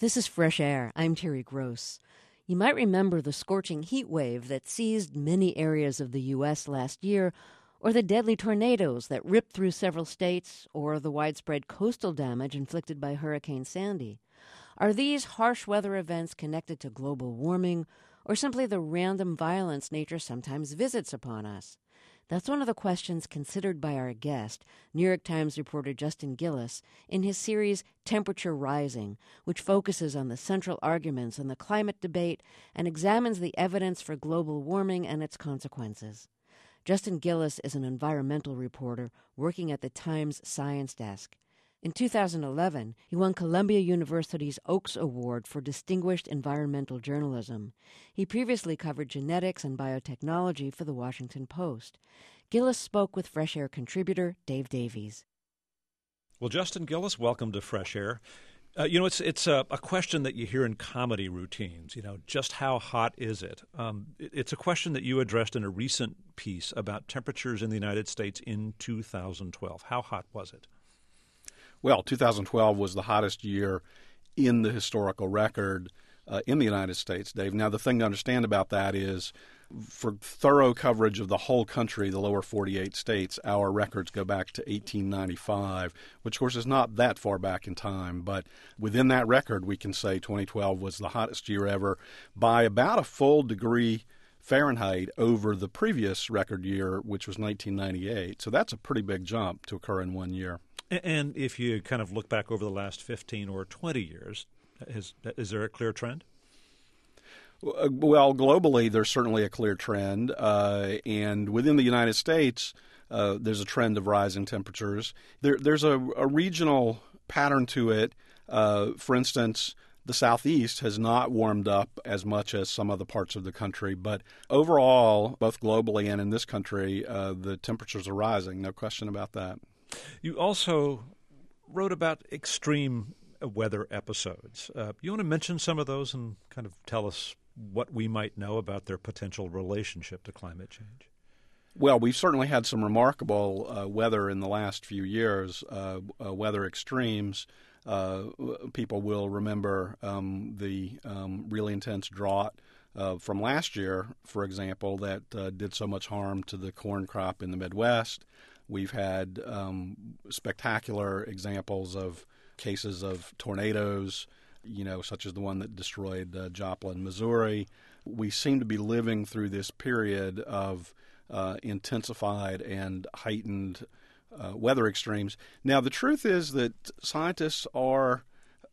This is Fresh Air. I'm Terry Gross. You might remember the scorching heat wave that seized many areas of the U.S. last year, or the deadly tornadoes that ripped through several states, or the widespread coastal damage inflicted by Hurricane Sandy. Are these harsh weather events connected to global warming, or simply the random violence nature sometimes visits upon us? That's one of the questions considered by our guest, New York Times reporter Justin Gillis, in his series Temperature Rising, which focuses on the central arguments in the climate debate and examines the evidence for global warming and its consequences. Justin Gillis is an environmental reporter working at the Times Science Desk. In 2011, he won Columbia University's Oakes Award for Distinguished Environmental Journalism. He previously covered genetics and biotechnology for The Washington Post. Gillis spoke with Fresh Air contributor Dave Davies. Well, Justin Gillis, welcome to Fresh Air. It's a question that you hear in comedy routines, just how hot is it? It's a question that you addressed in a recent piece about temperatures in the United States in 2012. How hot was it? Well, 2012 was the hottest year in the historical record in the United States, Dave. Now, the thing to understand about that is for thorough coverage of the whole country, the lower 48 states, our records go back to 1895, which, of course, is not that far back in time. But within that record, we can say 2012 was the hottest year ever by about a full degree Fahrenheit over the previous record year, which was 1998. So that's a pretty big jump to occur in 1 year. And if you kind of look back over the last 15 or 20 years, is there a clear trend? Well, globally, there's certainly a clear trend. And within the United States, there's a trend of rising temperatures. There's a regional pattern to it. For instance, the Southeast has not warmed up as much as some other parts of the country. But overall, both globally and in this country, the temperatures are rising. No question about that. You also wrote about extreme weather episodes. You want to mention some of those and kind of tell us what we might know about their potential relationship to climate change? Well, we've certainly had some remarkable weather in the last few years, weather extremes. People will remember the really intense drought from last year, for example, that did so much harm to the corn crop in the Midwest. We've had spectacular examples of cases of tornadoes, such as the one that destroyed Joplin, Missouri. We seem to be living through this period of intensified and heightened weather extremes. Now, the truth is that scientists are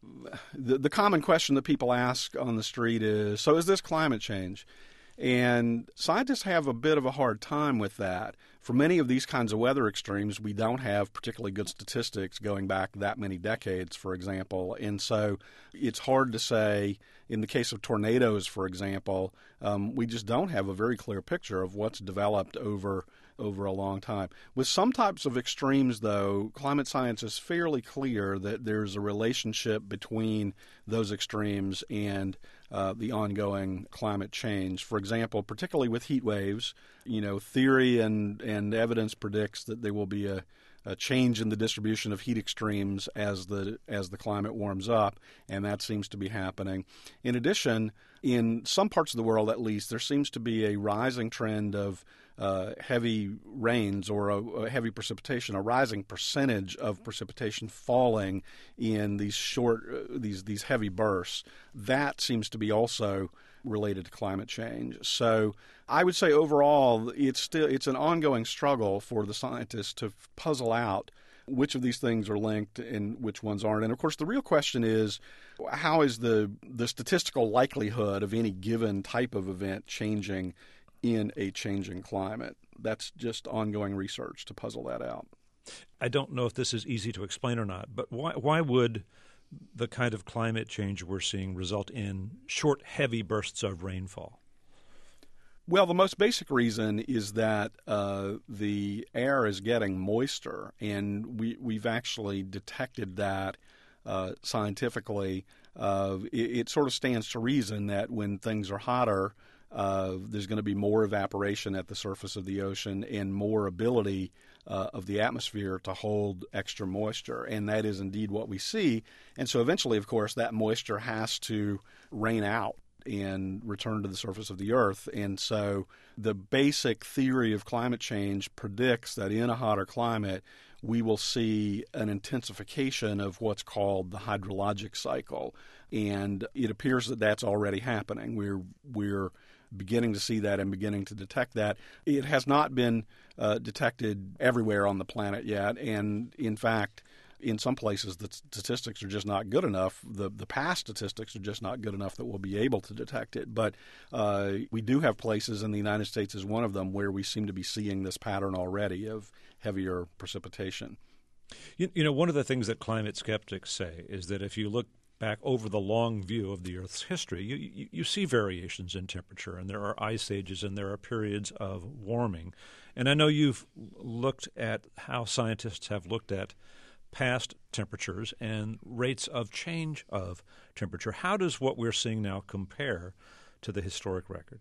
the common question that people ask on the street is, so is this climate change? And scientists have a bit of a hard time with that. For many of these kinds of weather extremes, we don't have particularly good statistics going back that many decades, for example. And so it's hard to say, in the case of tornadoes, for example, we just don't have a very clear picture of what's developed over a long time. With some types of extremes, though, climate science is fairly clear that there's a relationship between those extremes and the ongoing climate change. For example, particularly with heat waves, theory and evidence predicts that there will be a change in the distribution of heat extremes as the climate warms up, and that seems to be happening. In addition, in some parts of the world at least, there seems to be a rising trend of heavy rains or a heavy precipitation, a rising percentage of precipitation falling in these these heavy bursts. That seems to be also related to climate change. So I would say overall it's an ongoing struggle for the scientists to puzzle out which of these things are linked and which ones aren't. And of course the real question is, how is the statistical likelihood of any given type of event changing in a changing climate? That's just ongoing research to puzzle that out. I don't know if this is easy to explain or not, but why would the kind of climate change we're seeing result in short, heavy bursts of rainfall? Well, the most basic reason is that the air is getting moister, and we've actually detected that scientifically. It sort of stands to reason that when things are hotter, there's going to be more evaporation at the surface of the ocean and more ability of the atmosphere to hold extra moisture, and that is indeed what we see. And so eventually, of course, that moisture has to rain out and return to the surface of the Earth. And so the basic theory of climate change predicts that in a hotter climate, we will see an intensification of what's called the hydrologic cycle. And it appears that that's already happening. We're beginning to see that and beginning to detect that. It has not been detected everywhere on the planet yet. And in fact, in some places, the statistics are just not good enough. The past statistics are just not good enough that we'll be able to detect it. But we do have places, and the United States is one of them, where we seem to be seeing this pattern already of heavier precipitation. You know, one of the things that climate skeptics say is that if you look back over the long view of the Earth's history, you see variations in temperature, and there are ice ages, and there are periods of warming. And I know you've looked at how scientists have looked at past temperatures and rates of change of temperature. How does what we're seeing now compare to the historic record?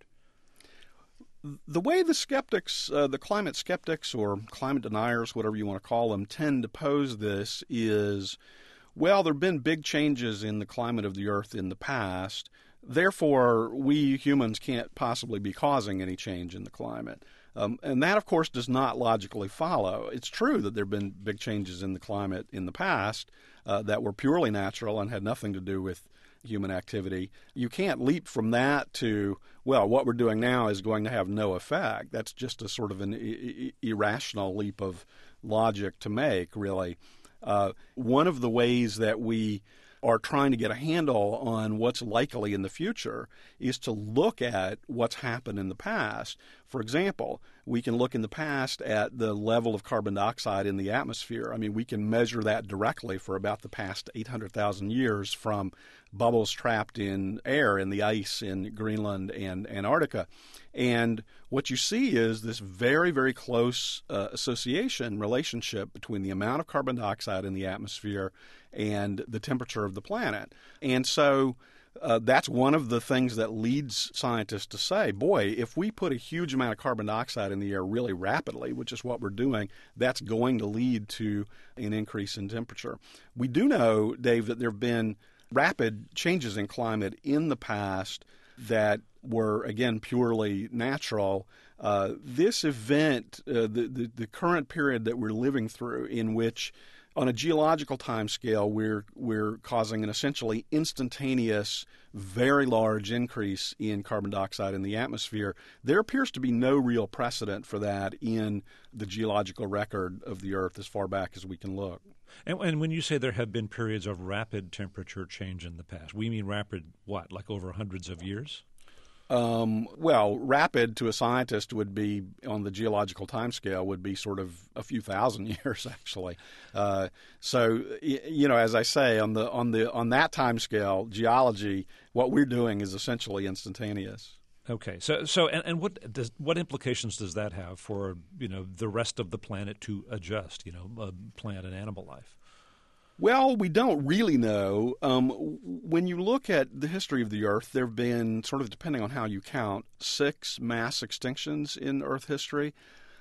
The way the skeptics, the climate skeptics or climate deniers, whatever you want to call them, tend to pose this is, well, there have been big changes in the climate of the Earth in the past. Therefore, we humans can't possibly be causing any change in the climate. And that, of course, does not logically follow. It's true that there have been big changes in the climate in the past that were purely natural and had nothing to do with human activity. You can't leap from that to, well, what we're doing now is going to have no effect. That's just a sort of an irrational leap of logic to make, really. One of the ways that we are trying to get a handle on what's likely in the future is to look at what's happened in the past. For example, we can look in the past at the level of carbon dioxide in the atmosphere. I mean, we can measure that directly for about the past 800,000 years from bubbles trapped in air in the ice in Greenland and Antarctica. And what you see is this very, very close relationship between the amount of carbon dioxide in the atmosphere and the temperature of the planet. And so that's one of the things that leads scientists to say, boy, if we put a huge amount of carbon dioxide in the air really rapidly, which is what we're doing, that's going to lead to an increase in temperature. We do know, Dave, that there have been rapid changes in climate in the past that were, again, purely natural. This event, the current period that we're living through, in which on a geological time scale, we're causing an essentially instantaneous, very large increase in carbon dioxide in the atmosphere. There appears to be no real precedent for that in the geological record of the Earth as far back as we can look. And when you say there have been periods of rapid temperature change in the past, we mean rapid what, like over hundreds of years? Well, rapid to a scientist would be, on the geological timescale, would be sort of a few thousand years, actually. So, you know, as I say, on that timescale, geology, what we're doing is essentially instantaneous. Okay. So, what implications does that have for, you know, the rest of the planet to adjust, you know, plant and animal life? Well, we don't really know. When you look at the history of the Earth, there have been, sort of depending on how you count, 6 mass extinctions in Earth history.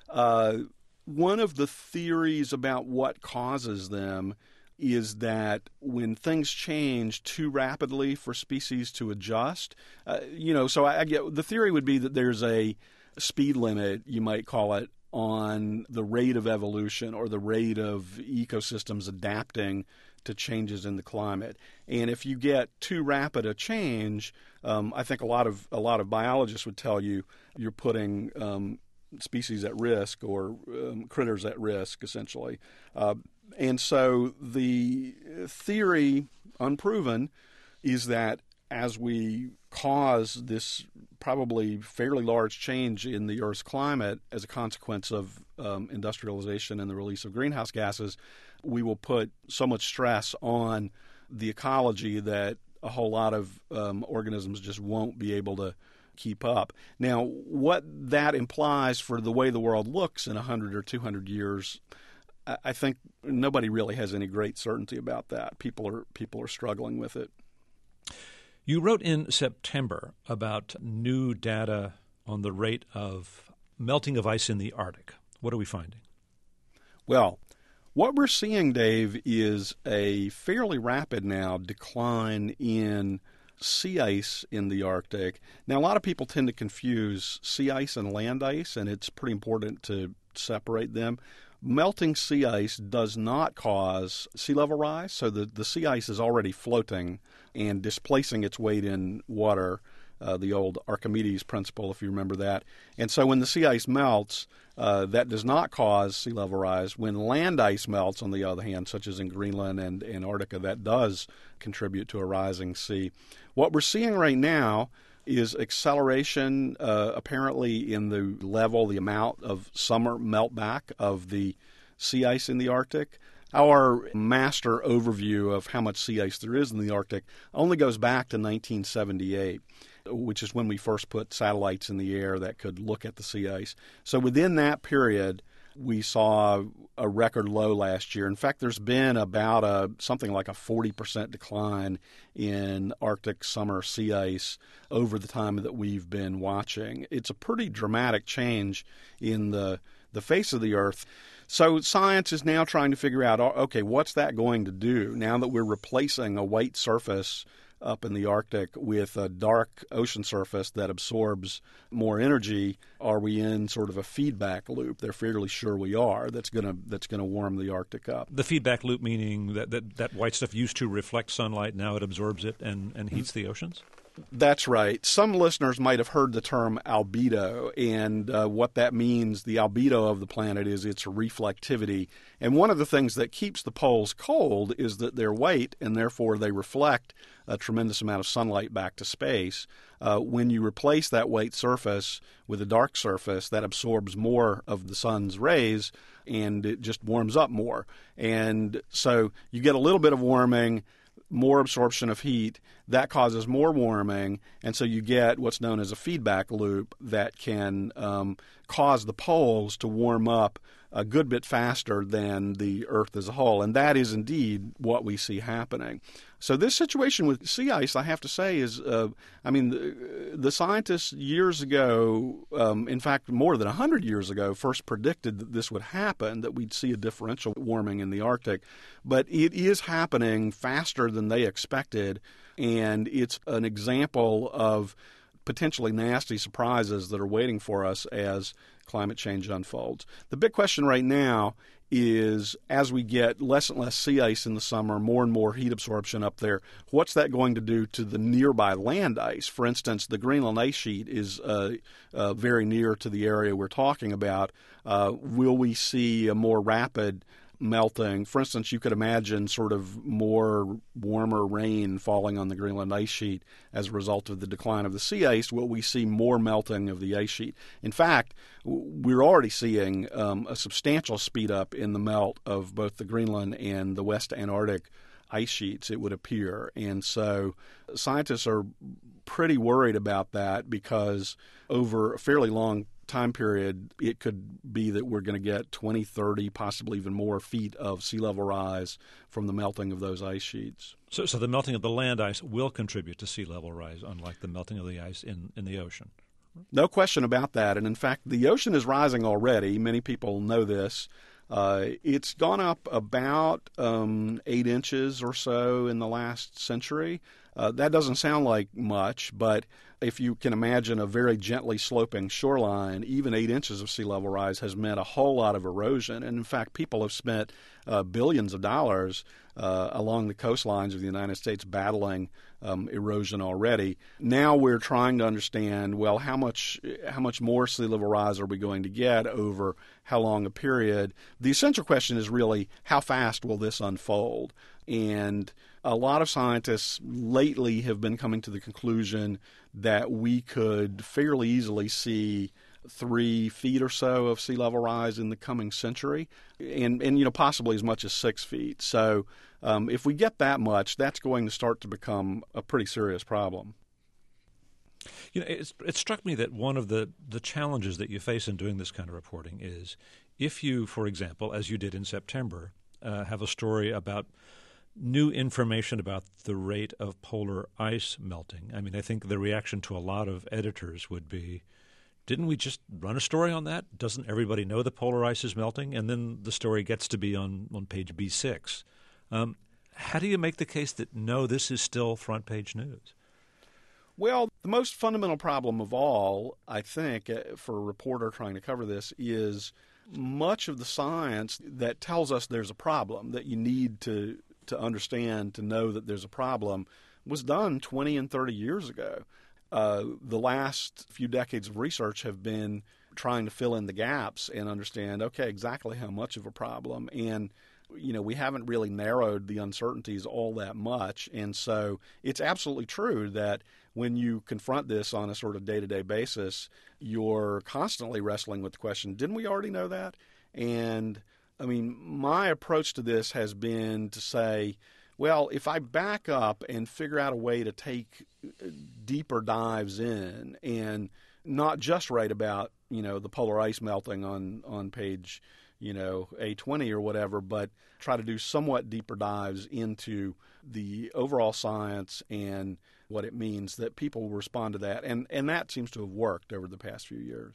One of the theories about what causes them is that when things change too rapidly for species to adjust, so I get the theory would be that there's a speed limit, you might call it, on the rate of evolution or the rate of ecosystems adapting to changes in the climate. And if you get too rapid a change, I think a lot of biologists would tell you you're putting species at risk or critters at risk, essentially. And so the theory, unproven, is that as we cause this probably fairly large change in the Earth's climate as a consequence of industrialization and the release of greenhouse gases, we will put so much stress on the ecology that a whole lot of organisms just won't be able to keep up. Now, what that implies for the way the world looks in 100 or 200 years, I think nobody really has any great certainty about that. People are struggling with it. You wrote in September about new data on the rate of melting of ice in the Arctic. What are we finding? Well, what we're seeing, Dave, is a fairly rapid now decline in sea ice in the Arctic. Now, a lot of people tend to confuse sea ice and land ice, and it's pretty important to separate them. Melting sea ice does not cause sea level rise, so the sea ice is already floating and displacing its weight in water, the old Archimedes principle, if you remember that. And so when the sea ice melts, that does not cause sea level rise. When land ice melts, on the other hand, such as in Greenland and Antarctica, that does contribute to a rising sea. What we're seeing right now is acceleration apparently in the amount of summer meltback of the sea ice in the Arctic. Our master overview of how much sea ice there is in the Arctic only goes back to 1978, which is when we first put satellites in the air that could look at the sea ice. So within that period, we saw a record low last year. In fact, there's been about something like a 40% decline in Arctic summer sea ice over the time that we've been watching. It's a pretty dramatic change in the face of the Earth. So science is now trying to figure out, okay, what's that going to do now that we're replacing a white surface up in the Arctic with a dark ocean surface that absorbs more energy? Are we in sort of a feedback loop? They're fairly sure we are. That's gonna warm the Arctic up. The feedback loop meaning that white stuff used to reflect sunlight, now it absorbs it and heats the oceans? That's right. Some listeners might have heard the term albedo, and what that means, the albedo of the planet, is its reflectivity. And one of the things that keeps the poles cold is that they're white, and therefore they reflect a tremendous amount of sunlight back to space. When you replace that white surface with a dark surface, that absorbs more of the sun's rays, and it just warms up more. And so you get a little bit of warming, more absorption of heat, that causes more warming, and so you get what's known as a feedback loop that can cause the poles to warm up a good bit faster than the Earth as a whole, and that is indeed what we see happening. So this situation with sea ice, I have to say, is, the scientists years ago, in fact more than 100 years ago, first predicted that this would happen, that we'd see a differential warming in the Arctic. But it is happening faster than they expected, and it's an example of potentially nasty surprises that are waiting for us as climate change unfolds. The big question right now is, as we get less and less sea ice in the summer, more and more heat absorption up there, what's that going to do to the nearby land ice? For instance, the Greenland ice sheet is very near to the area we're talking about. Will we see a more rapid melting? For instance, you could imagine sort of more warmer rain falling on the Greenland ice sheet as a result of the decline of the sea ice. Will we see more melting of the ice sheet? In fact, we're already seeing a substantial speed up in the melt of both the Greenland and the West Antarctic ice sheets, it would appear. And so scientists are pretty worried about that, because over a fairly long time period, it could be that we're going to get 20, 30, possibly even more feet of sea level rise from the melting of those ice sheets. So the melting of the land ice will contribute to sea level rise, unlike the melting of the ice in the ocean. No question about that. And in fact, the ocean is rising already. Many people know this. It's gone up about 8 inches or so in the last century. That doesn't sound like much, but if you can imagine a very gently sloping shoreline, even 8 inches of sea level rise has meant a whole lot of erosion. And in fact, people have spent billions of dollars along the coastlines of the United States battling erosion already. Now we're trying to understand, well, how much more sea level rise are we going to get over how long a period? The essential question is really, how fast will this unfold? And a lot of scientists lately have been coming to the conclusion that we could fairly easily see 3 feet or so of sea level rise in the coming century, and possibly as much as 6 feet. So if we get that much, that's going to start to become a pretty serious problem. It struck me that one of the challenges that you face in doing this kind of reporting is, if you, for example, as you did in September, have a story about new information about the rate of polar ice melting. I mean, I think the reaction to a lot of editors would be, didn't we just run a story on that? Doesn't everybody know the polar ice is melting? And then the story gets to be on page B6. How do you make the case that, no, this is still front-page news? Well, the most fundamental problem of all, I think, for a reporter trying to cover this is much of the science that tells us there's a problem, that you need to understand to know that there's a problem, was done 20 and 30 years ago. The last few decades of research have been trying to fill in the gaps and understand, okay, exactly how much of a problem. And we haven't really narrowed the uncertainties all that much. And so it's absolutely true that when you confront this on a sort of day-to-day basis, you're constantly wrestling with the question, didn't we already know that? And, my approach to this has been to say, well, if I back up and figure out a way to take deeper dives in and not just write about, the polar ice melting on page A20 or whatever, but try to do somewhat deeper dives into the overall science and what it means, that people will respond to that. And that seems to have worked over the past few years.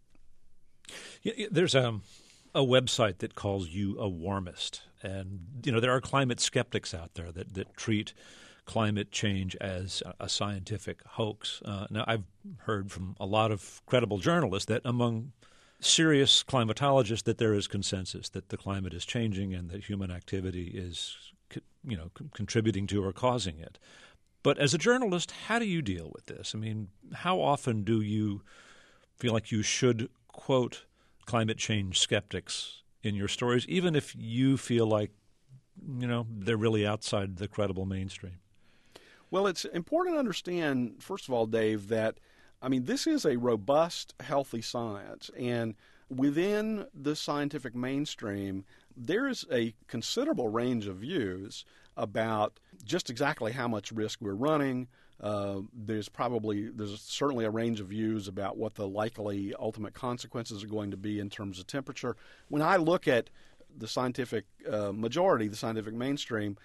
Yeah, there's a website that calls you a warmist. And, there are climate skeptics out there that treat climate change as a scientific hoax. Now, I've heard from a lot of credible journalists that among serious climatologists that there is consensus that the climate is changing and that human activity is, contributing to or causing it. But as a journalist, how do you deal with this? How often do you feel like you should quote climate change skeptics in your stories, even if you feel like, they're really outside the credible mainstream? Well, it's important to understand, first of all, Dave, that this is a robust, healthy science, and within the scientific mainstream, there is a considerable range of views about just exactly how much risk we're running. There's certainly a range of views about what the likely ultimate consequences are going to be in terms of temperature. When I look at the scientific majority, the scientific mainstream,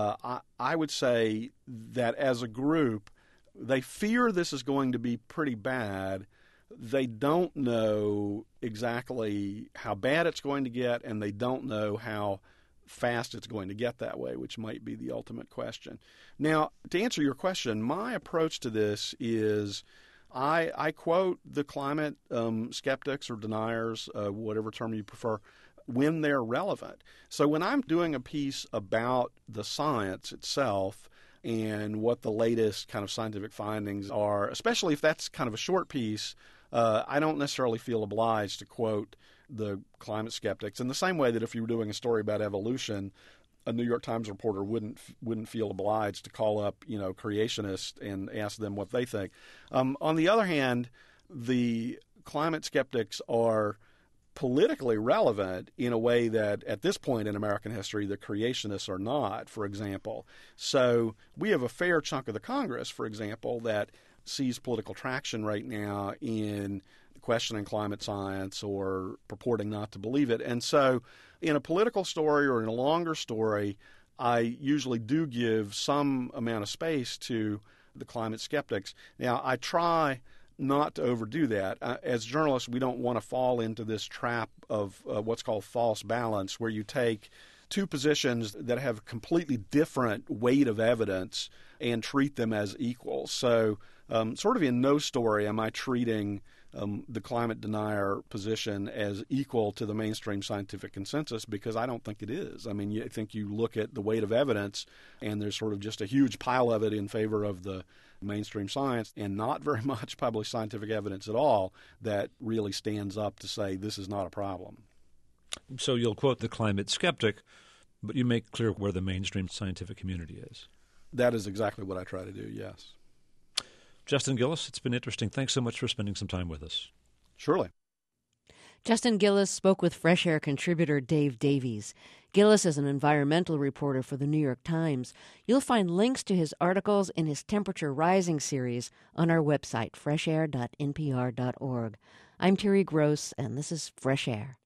I would say that as a group, they fear this is going to be pretty bad. They don't know exactly how bad it's going to get, and they don't know how fast it's going to get that way, which might be the ultimate question. Now, to answer your question, my approach to this is I quote the climate skeptics or deniers, whatever term you prefer, when they're relevant. So when I'm doing a piece about the science itself and what the latest kind of scientific findings are, especially if that's kind of a short piece, I don't necessarily feel obliged to quote the climate skeptics in the same way that if you were doing a story about evolution, a New York Times reporter wouldn't feel obliged to call up, creationists and ask them what they think. On the other hand, the climate skeptics are politically relevant in a way that at this point in American history the creationists are not, for example. So we have a fair chunk of the Congress, for example, that sees political traction right now in questioning climate science or purporting not to believe it. And so in a political story or in a longer story, I usually do give some amount of space to the climate skeptics. Now, I try not to overdo that. As journalists, we don't want to fall into this trap of what's called false balance, where you take two positions that have completely different weight of evidence and treat them as equal. So sort of in no story am I treating the climate denier position as equal to the mainstream scientific consensus, because I don't think it is. I think you look at the weight of evidence and there's sort of just a huge pile of it in favor of the mainstream science and not very much published scientific evidence at all that really stands up to say this is not a problem. So you'll quote the climate skeptic, but you make clear where the mainstream scientific community is. That is exactly what I try to do, yes. Justin Gillis, it's been interesting. Thanks so much for spending some time with us. Surely. Justin Gillis spoke with Fresh Air contributor Dave Davies. Gillis is an environmental reporter for the New York Times. You'll find links to his articles in his Temperature Rising series on our website, freshair.npr.org. I'm Terry Gross, and this is Fresh Air.